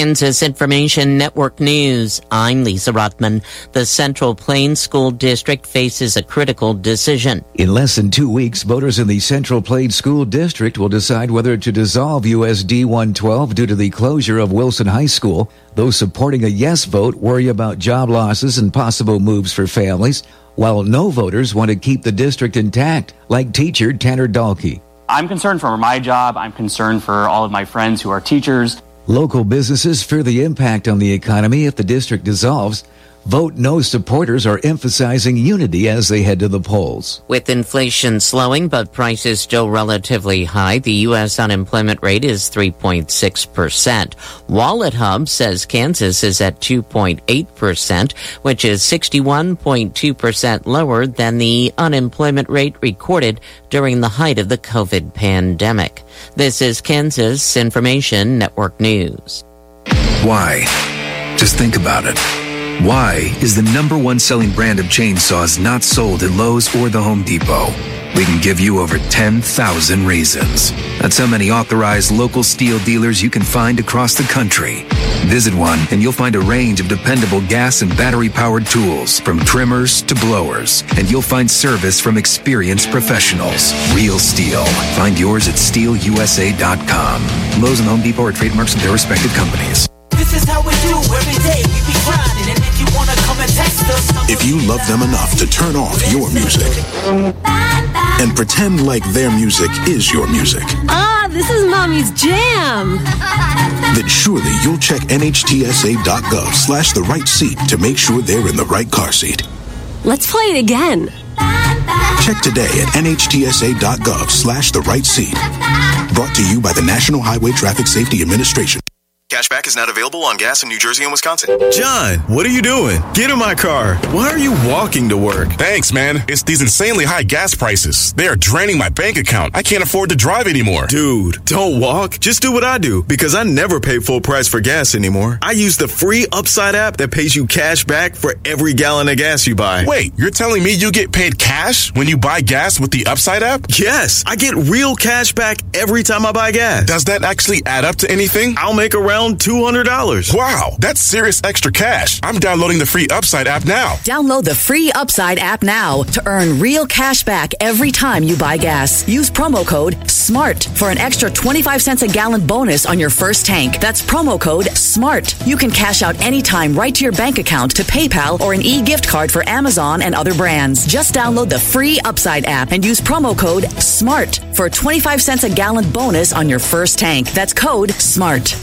Kansas Information Network News, I'm Lisa Rothman. The Central Plains School District faces a critical decision. In less than 2 weeks, voters in the Central Plains School District will decide whether to dissolve USD 112 due to the closure of Wilson High School. Those supporting a yes vote worry about job losses and possible moves for families, while no voters want to keep the district intact, like teacher Tanner Dahlke. I'm concerned for my job. I'm concerned for all of my friends who are teachers. Local businesses fear the impact on the economy if the district dissolves. Vote No supporters are emphasizing unity as they head to the polls. With inflation slowing but prices still relatively high, the U.S. unemployment rate is 3.6%. Wallet Hub says Kansas is at 2.8%, which is 61.2% lower than the unemployment rate recorded during the height of the COVID pandemic. This is Kansas Information Network News. Why? Just think about it. Why is the #1 selling brand of chainsaws not sold at Lowe's or the Home Depot? We can give you over 10,000 reasons. That's how many authorized local steel dealers you can find across the country. Visit one and you'll find a range of dependable gas and battery-powered tools, from trimmers to blowers. And you'll find service from experienced professionals. Real STIHL. Find yours at stihlusa.com. Lowe's and Home Depot are trademarks of their respective companies. This is how we do every day. We be grinding, and if you want to come and text us. If you love them enough to turn off your music and pretend like their music is your music. This is Mommy's jam. Then surely you'll check nhtsa.gov/the right seat to make sure they're in the right car seat. Let's play it again. Check today at nhtsa.gov/the right seat. Brought to you by the National Highway Traffic Safety Administration. Cashback is not available on gas in New Jersey and Wisconsin. John, what are you doing? Get in my car. Why are you walking to work? Thanks, man. It's these insanely high gas prices. They are draining my bank account. I can't afford to drive anymore. Dude, don't walk. Just do what I do, because I never pay full price for gas anymore. I use the free Upside app that pays you cash back for every gallon of gas you buy. Wait, you're telling me you get paid cash when you buy gas with the Upside app? Yes, I get real cash back every time I buy gas. Does that actually add up to anything? I'll make around $200. Wow, that's serious extra cash. I'm downloading the free Upside app now. Download the free Upside app now to earn real cash back every time you buy gas. Use promo code SMART for an extra 25 cents a gallon bonus on your first tank. That's promo code SMART. You can cash out anytime right to your bank account, to PayPal, or an e-gift card for Amazon and other brands. Just download the free Upside app and use promo code SMART for a 25 cents a gallon bonus on your first tank. That's code SMART.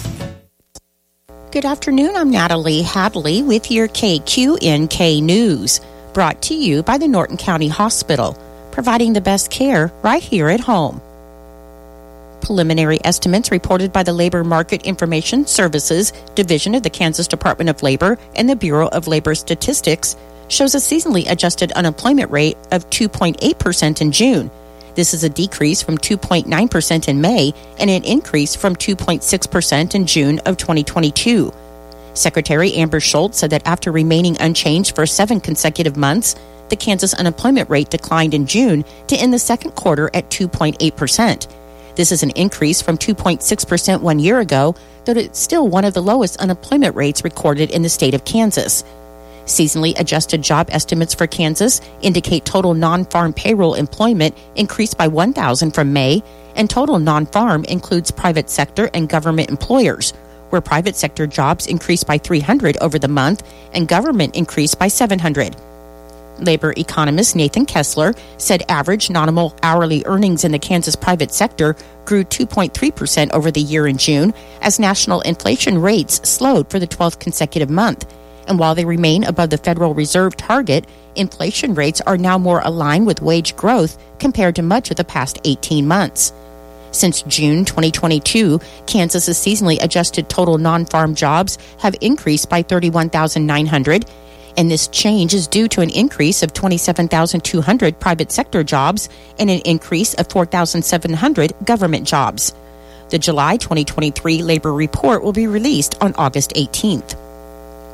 Good afternoon, I'm Natalie Hadley with your KQNK News, brought to you by the Norton County Hospital, providing the best care right here at home. Preliminary estimates reported by the Labor Market Information Services Division of the Kansas Department of Labor and the Bureau of Labor Statistics shows a seasonally adjusted unemployment rate of 2.8% in June. This is a decrease from 2.9% in May and an increase from 2.6% in June of 2022. Secretary Amber Schultz said that after remaining unchanged for 7 consecutive months, the Kansas unemployment rate declined in June to end the second quarter at 2.8%. This is an increase from 2.6% 1 year ago, though it's still one of the lowest unemployment rates recorded in the state of Kansas. Seasonally adjusted job estimates for Kansas indicate total non-farm payroll employment increased by 1,000 from May, and total non-farm includes private sector and government employers, where private sector jobs increased by 300 over the month and government increased by 700. Labor economist Nathan Kessler said average nominal hourly earnings in the Kansas private sector grew 2.3% over the year in June as national inflation rates slowed for the 12th consecutive month. And while they remain above the Federal Reserve target, inflation rates are now more aligned with wage growth compared to much of the past 18 months. Since June 2022, Kansas's seasonally adjusted total non-farm jobs have increased by 31,900, and this change is due to an increase of 27,200 private sector jobs and an increase of 4,700 government jobs. The July 2023 labor report will be released on August 18th.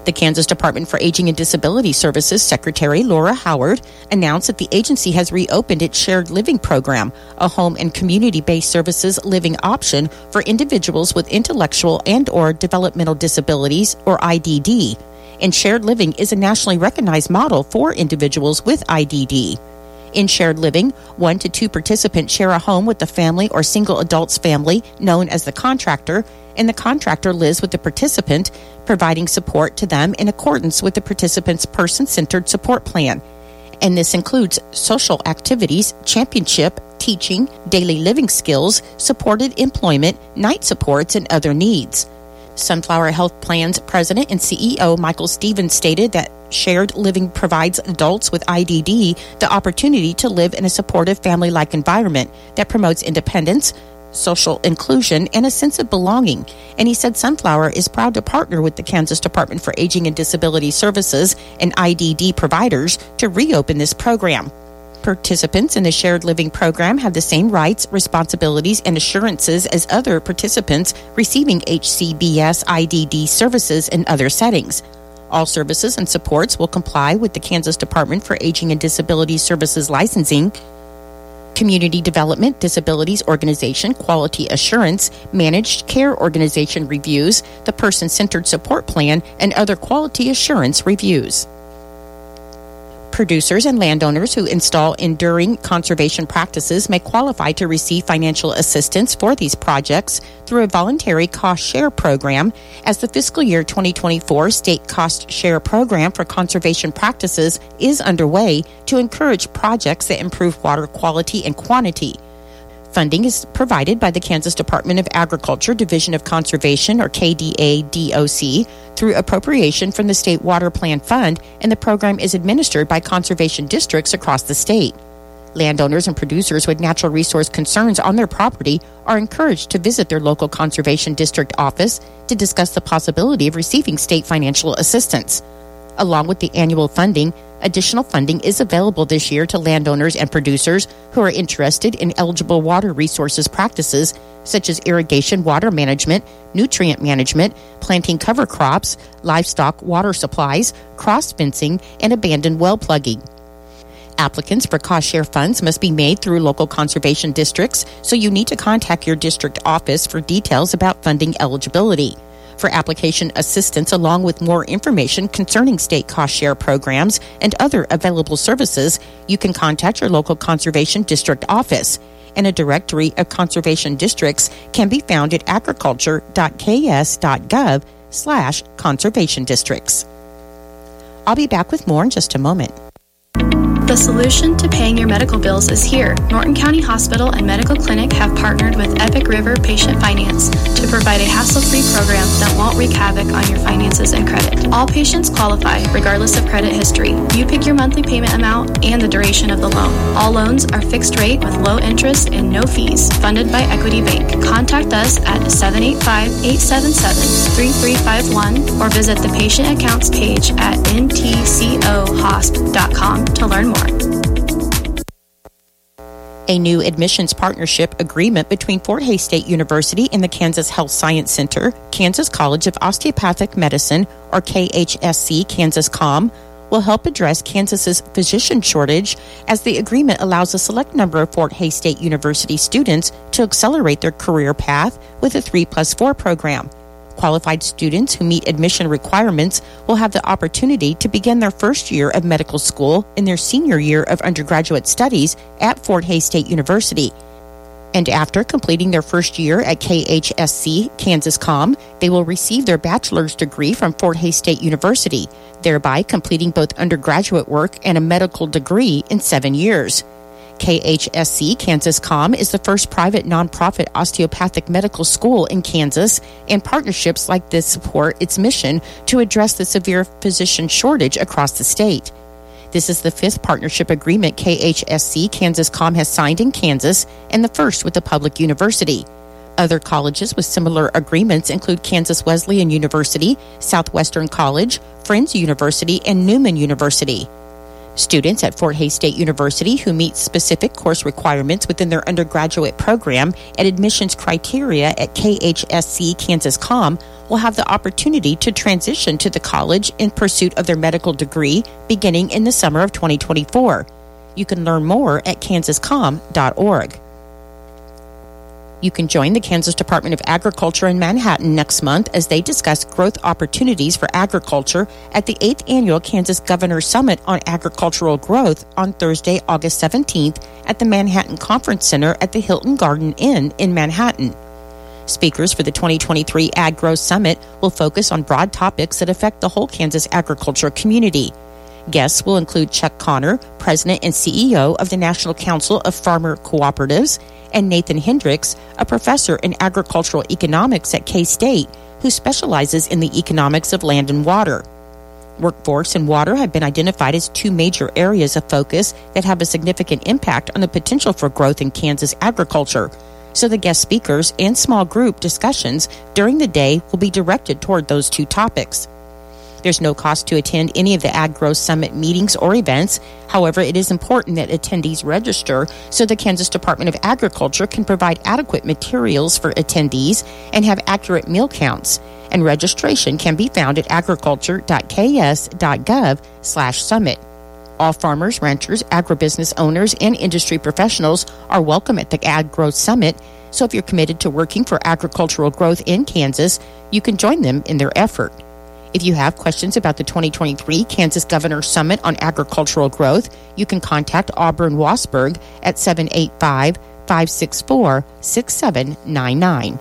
The Kansas Department for Aging and Disability Services Secretary Laura Howard announced that the agency has reopened its Shared Living Program, a home and community-based services living option for individuals with intellectual and/or developmental disabilities, or IDD. And Shared Living is a nationally recognized model for individuals with IDD. In Shared Living, 1 to 2 participants share a home with the family or single adult's family, known as the contractor, and the contractor lives with the participant, providing support to them in accordance with the participant's person-centered support plan. And this includes social activities, championship, teaching, daily living skills, supported employment, night supports, and other needs. Sunflower Health Plan's president and CEO Michael Stevens stated that Shared Living provides adults with IDD the opportunity to live in a supportive family-like environment that promotes independence, social inclusion, and a sense of belonging. And he said Sunflower is proud to partner with the Kansas Department for Aging and Disability Services and IDD providers to reopen this program. Participants in the Shared Living program have the same rights, responsibilities, and assurances as other participants receiving HCBS IDD services in other settings. All services and supports will comply with the Kansas Department for Aging and Disability Services licensing, Community Development Disabilities Organization Quality Assurance, Managed Care Organization reviews, the Person-Centered Support Plan, and other quality assurance reviews. Producers and landowners who install enduring conservation practices may qualify to receive financial assistance for these projects through a voluntary cost share program, as the fiscal year 2024 state cost share program for conservation practices is underway to encourage projects that improve water quality and quantity. Funding is provided by the Kansas Department of Agriculture Division of Conservation, or KDA-DOC, through appropriation from the State Water Plan Fund, and the program is administered by conservation districts across the state. Landowners and producers with natural resource concerns on their property are encouraged to visit their local conservation district office to discuss the possibility of receiving state financial assistance. Along with the annual funding, additional funding is available this year to landowners and producers who are interested in eligible water resources practices such as irrigation water management, nutrient management, planting cover crops, livestock water supplies, cross fencing, and abandoned well plugging. Applicants for cost share funds must be made through local conservation districts, so you need to contact your district office for details about funding eligibility. For application assistance, along with more information concerning state cost share programs and other available services, you can contact your local conservation district office. And a directory of conservation districts can be found at agriculture.ks.gov/conservation districts. I'll be back with more in just a moment. The solution to paying your medical bills is here. Norton County Hospital and Medical Clinic have partnered with Epic River Patient Finance to provide a hassle-free program that won't wreak havoc on your finances and credit. All patients qualify, regardless of credit history. You pick your monthly payment amount and the duration of the loan. All loans are fixed rate with low interest and no fees, funded by Equity Bank. Contact us at 785-877-3351 or visit the patient accounts page at ntcohosp.com to learn more. A new admissions partnership agreement between Fort Hays State University and the Kansas Health Science Center, Kansas College of Osteopathic Medicine, or KHSC Kansas Com, will help address Kansas's physician shortage, as the agreement allows a select number of Fort Hays State University students to accelerate their career path with a 3+4 program. Qualified students who meet admission requirements will have the opportunity to begin their first year of medical school in their senior year of undergraduate studies at Fort Hays State University. And after completing their first year at KHSC Kansas Com, they will receive their bachelor's degree from Fort Hays State University, thereby completing both undergraduate work and a medical degree in 7 years. KHSC Kansas Com is the first private nonprofit osteopathic medical school in Kansas, and partnerships like this support its mission to address the severe physician shortage across the state. This is the 5th partnership agreement KHSC Kansas Com has signed in Kansas, and the first with a public university. Other colleges with similar agreements include Kansas Wesleyan University, Southwestern College, Friends University, and Newman University. Students at Fort Hays State University who meet specific course requirements within their undergraduate program and admissions criteria at KHSC Kansas Com will have the opportunity to transition to the college in pursuit of their medical degree beginning in the summer of 2024. You can learn more at kansascom.org. You can join the Kansas Department of Agriculture in Manhattan next month as they discuss growth opportunities for agriculture at the 8th Annual Kansas Governor's Summit on Agricultural Growth on Thursday, August 17th at the Manhattan Conference Center at the Hilton Garden Inn in Manhattan. Speakers for the 2023 Ag Growth Summit will focus on broad topics that affect the whole Kansas agriculture community. Guests will include Chuck Connor, President and CEO of the National Council of Farmer Cooperatives, and Nathan Hendricks, a professor in agricultural economics at K-State, who specializes in the economics of land and water. Workforce and water have been identified as two major areas of focus that have a significant impact on the potential for growth in Kansas agriculture. So the guest speakers and small group discussions during the day will be directed toward those two topics. There's no cost to attend any of the Ag Growth Summit meetings or events. However, it is important that attendees register so the Kansas Department of Agriculture can provide adequate materials for attendees and have accurate meal counts. And registration can be found at agriculture.ks.gov/summit. All farmers, ranchers, agribusiness owners, and industry professionals are welcome at the Ag Growth Summit. So if you're committed to working for agricultural growth in Kansas, you can join them in their effort. If you have questions about the 2023 Kansas Governor's Summit on Agricultural Growth, you can contact Auburn Wasberg at 785-564-6799.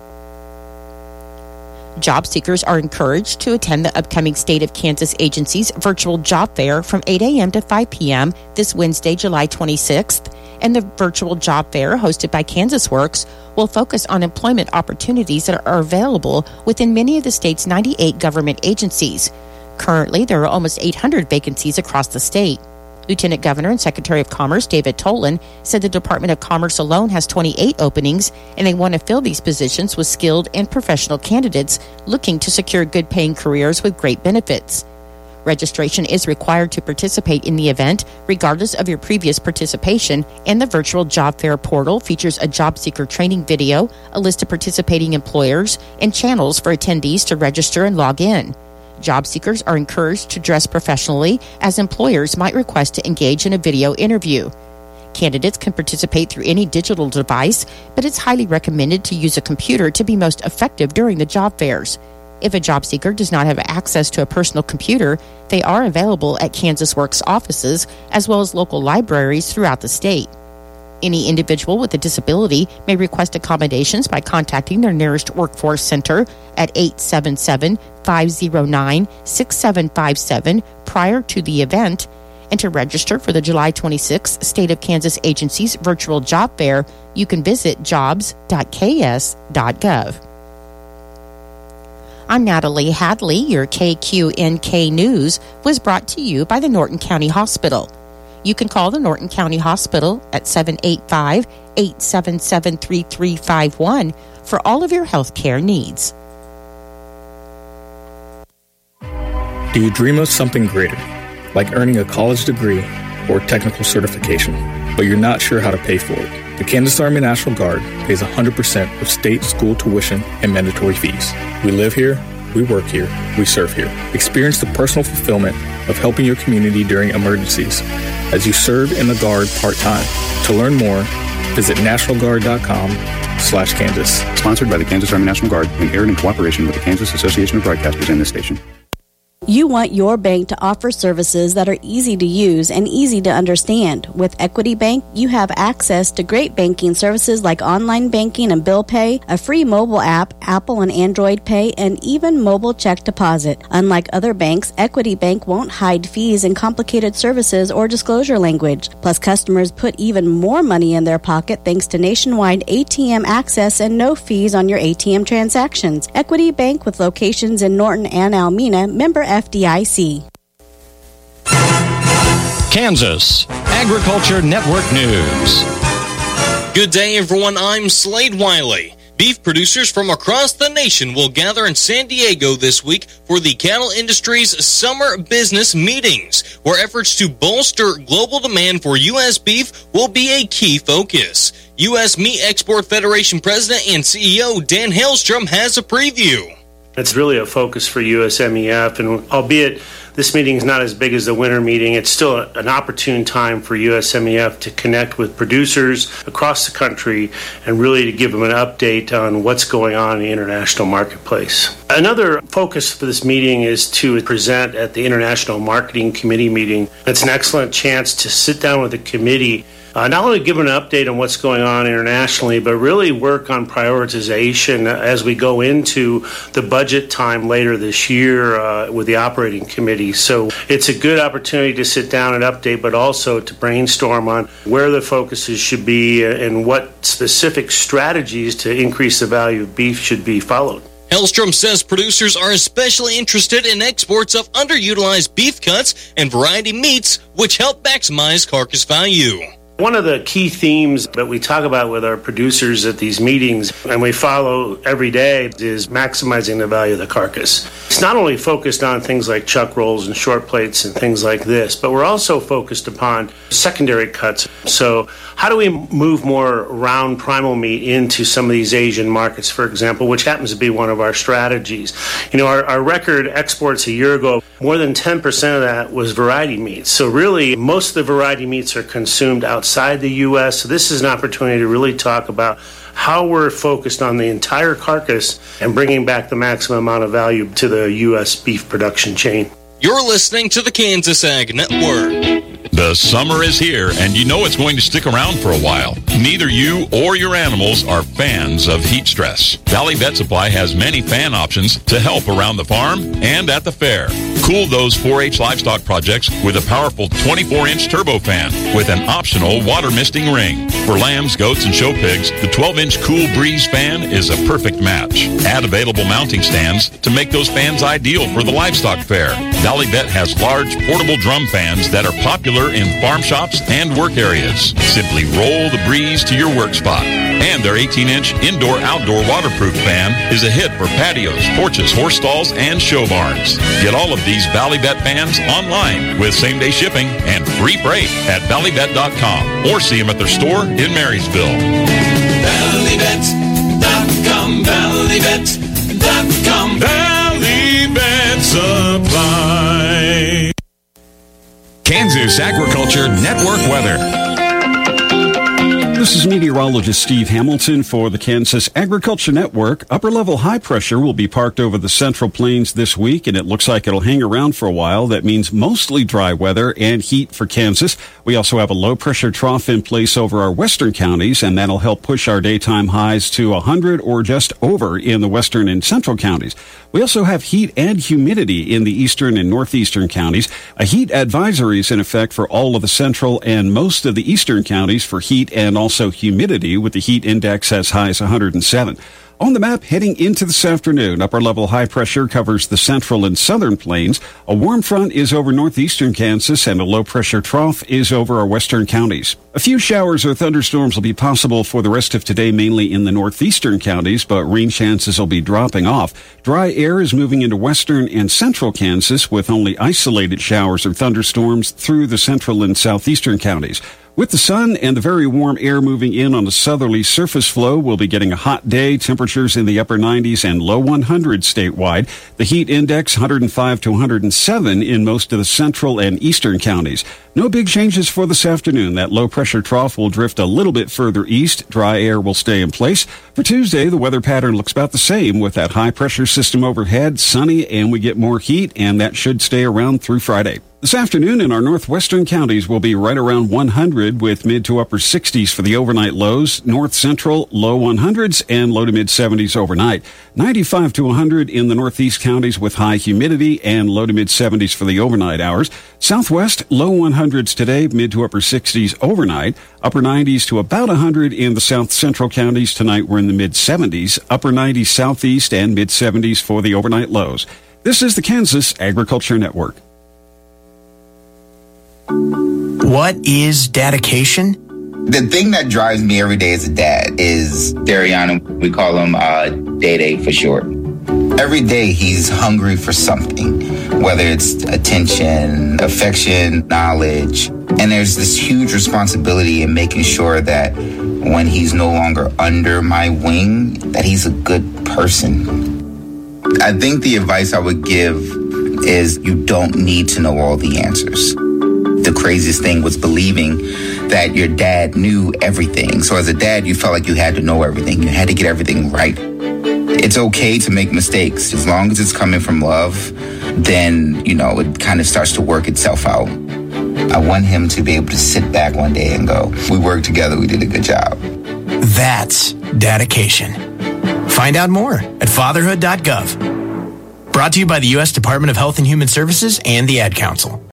Job seekers are encouraged to attend the upcoming State of Kansas Agency's virtual job fair from 8 a.m. to 5 p.m. this Wednesday, July 26th. And the virtual job fair hosted by Kansas Works will focus on employment opportunities that are available within many of the state's 98 government agencies. Currently, there are almost 800 vacancies across the state. Lieutenant Governor and Secretary of Commerce David Tolan said the Department of Commerce alone has 28 openings, and they want to fill these positions with skilled and professional candidates looking to secure good-paying careers with great benefits. Registration is required to participate in the event, regardless of your previous participation, and the virtual job fair portal features a job seeker training video, a list of participating employers, and channels for attendees to register and log in. Job seekers are encouraged to dress professionally, as employers might request to engage in a video interview. Candidates can participate through any digital device, but it's highly recommended to use a computer to be most effective during the job fairs. If a job seeker does not have access to a personal computer, they are available at Kansas Works offices as well as local libraries throughout the state. Any individual with a disability may request accommodations by contacting their nearest workforce center at 877-509-6757 prior to the event. And to register for the July 26th State of Kansas Agency's virtual job fair, you can visit jobs.ks.gov. I'm Natalie Hadley. Your KQNK News was brought to you by the Norton County Hospital. You can call the Norton County Hospital at 785-877-3351 for all of your health care needs. Do you dream of something greater, like earning a college degree or technical certification, but you're not sure how to pay for it? The Kansas Army National Guard pays 100% of state school tuition and mandatory fees. We live here, we work here, we serve here. Experience the personal fulfillment of helping your community during emergencies as you serve in the Guard part-time. To learn more, visit nationalguard.com/Kansas. Sponsored by the Kansas Army National Guard and aired in cooperation with the Kansas Association of Broadcasters and this station. You want your bank to offer services that are easy to use and easy to understand. With Equity Bank, you have access to great banking services like online banking and bill pay, a free mobile app, Apple and Android Pay, and even mobile check deposit. Unlike other banks, Equity Bank won't hide fees and complicated services or disclosure language. Plus, customers put even more money in their pocket thanks to nationwide ATM access and no fees on your ATM transactions. Equity Bank with locations in Norton and Almena, member FDIC. Kansas Agriculture Network News. Good day, everyone. I'm Slade Wiley. Beef producers from across the nation will gather in San Diego this week for the cattle industry's summer business meetings, where efforts to bolster global demand for U.S. beef will be a key focus. U.S. Meat Export Federation President and CEO Dan Hellstrom has a preview. It's really a focus for USMEF, and albeit this meeting is not as big as the winter meeting, it's still an opportune time for USMEF to connect with producers across the country and really to give them an update on what's going on in the international marketplace. Another focus for this meeting is to present at the International Marketing Committee meeting. It's an excellent chance to sit down with the committee, not only give an update on what's going on internationally, but really work on prioritization as we go into the budget time later this year with the operating committee. So it's a good opportunity to sit down and update, but also to brainstorm on where the focuses should be and what specific strategies to increase the value of beef should be followed. Hellstrom says producers are especially interested in exports of underutilized beef cuts and variety meats, which help maximize carcass value. One of the key themes that we talk about with our producers at these meetings, and we follow every day, is maximizing the value of the carcass. It's not only focused on things like chuck rolls and short plates and things like this, but we're also focused upon secondary cuts. So how do we move more round primal meat into some of these Asian markets, for example, which happens to be one of our strategies? You know, our record exports a year ago, more than 10% of that was variety meats. So really, most of the variety meats are consumed outside the U.S. So this is an opportunity to really talk about how we're focused on the entire carcass and bringing back the maximum amount of value to the U.S. beef production chain. You're listening to the Kansas Ag Network. The summer is here, and you know it's going to stick around for a while. Neither you or your animals are fans of heat stress. Valley Vet Supply has many fan options to help around the farm and at the fair. Cool those 4-H livestock projects with a powerful 24-inch turbo fan with an optional water misting ring. For lambs, goats, and show pigs, the 12-inch Cool Breeze fan is a perfect match. Add available mounting stands to make those fans ideal for the livestock fair. Valley Vet has large portable drum fans that are popular in farm shops and work areas. Simply roll the breeze to your work spot. And their 18-inch indoor-outdoor waterproof fan is a hit for patios, porches, horse stalls, and show barns. Get all of these Valley Vet fans online with same-day shipping and free freight at valleyvet.com or see them at their store in Marysville. ValleyVet.com, ValleyVet.com, Valley Vet Supply. Kansas Agriculture Network weather. This is meteorologist Steve Hamilton for the Kansas Agriculture Network. Upper-level high pressure will be parked over the Central Plains this week, and it looks like it'll hang around for a while. That means mostly dry weather and heat for Kansas. We also have a low-pressure trough in place over our western counties, and that'll help push our daytime highs to 100 or just over in the western and central counties. We also have heat and humidity in the eastern and northeastern counties. A heat advisory is in effect for all of the central and most of the eastern counties for heat and also humidity, with the heat index as high as 107. On the map, heading into this afternoon, upper-level high pressure covers the central and southern plains. A warm front is over northeastern Kansas, and a low-pressure trough is over our western counties. A few showers or thunderstorms will be possible for the rest of today, mainly in the northeastern counties, but rain chances will be dropping off. Dry air is moving into western and central Kansas, with only isolated showers or thunderstorms through the central and southeastern counties. With the sun and the very warm air moving in on the southerly surface flow, we'll be getting a hot day, temperatures in the upper 90s and low 100s statewide. The heat index 105 to 107 in most of the central and eastern counties. No big changes for this afternoon. That low-pressure trough will drift a little bit further east. Dry air will stay in place. For Tuesday, the weather pattern looks about the same with that high-pressure system overhead, sunny, and we get more heat, and that should stay around through Friday. This afternoon in our northwestern counties will be right around 100 with mid to upper 60s for the overnight lows. North central, low 100s and low to mid 70s overnight. 95 to 100 in the northeast counties with high humidity and low to mid 70s for the overnight hours. Southwest, low 100s today, mid to upper 60s overnight. Upper 90s to about 100 in the south central counties. Tonight we're in the mid 70s. Upper 90s southeast and mid 70s for the overnight lows. This is the Kansas Agriculture Network. What is dedication? The thing that drives me every day as a dad is Dariana. We call him Day for short. Every day he's hungry for something, whether it's attention, affection, knowledge. And there's this huge responsibility in making sure that when he's no longer under my wing, that he's a good person. I think the advice I would give is you don't need to know all the answers. The craziest thing was believing that your dad knew everything. So as a dad, you felt like you had to know everything. You had to get everything right. It's okay to make mistakes. As long as it's coming from love, then, it kind of starts to work itself out. I want him to be able to sit back one day and go, we worked together, we did a good job. That's dedication. Find out more at fatherhood.gov. Brought to you by the U.S. Department of Health and Human Services and the Ad Council.